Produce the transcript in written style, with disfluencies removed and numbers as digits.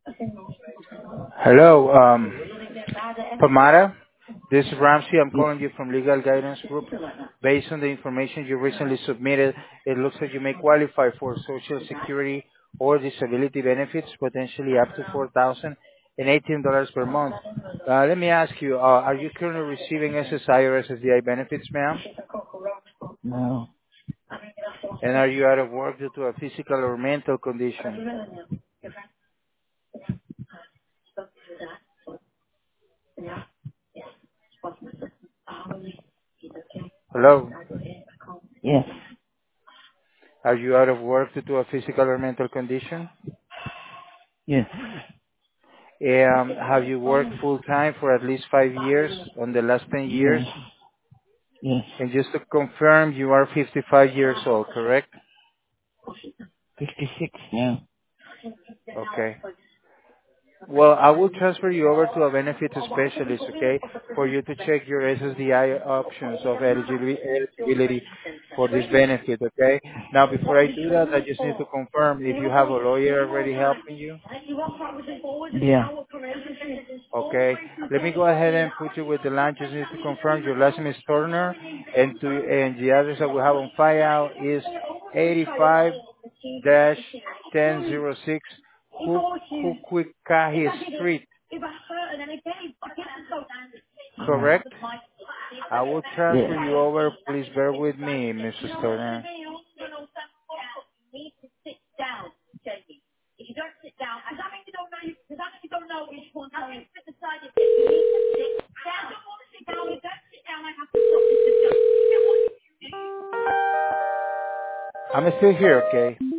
Hello, Pamara. This is Ramsey. I'm calling you from Legal Guidance Group. Based on the information you recently submitted, it looks like you may qualify for Social Security or disability benefits, potentially up to $4,018 per month. Let me ask you, are you currently receiving SSI or SSDI benefits, ma'am? No. And are you out of work due to a physical or mental condition? Hello? Yes. Are you out of work due to a physical or mental condition? Yes. Have you worked full time for at least 5 years on the last 10 years? Yes. Yes. And just to confirm, you are 55 years old, correct? 56 now. Okay. Well, I will transfer you over to a benefit specialist, okay, for you to check your SSDI options of eligibility for this benefit, okay? Now, before I do that, I just need to confirm if you have a lawyer already helping you. Yeah. Okay. Let me go ahead and put you with the line. Just need to confirm your last name is Turner, and the address that we have on file is 85-1006 Huquikahi Street. Correct? I will transfer Yeah. you over. Please bear with me, Mrs. Turner. I'm still here, okay?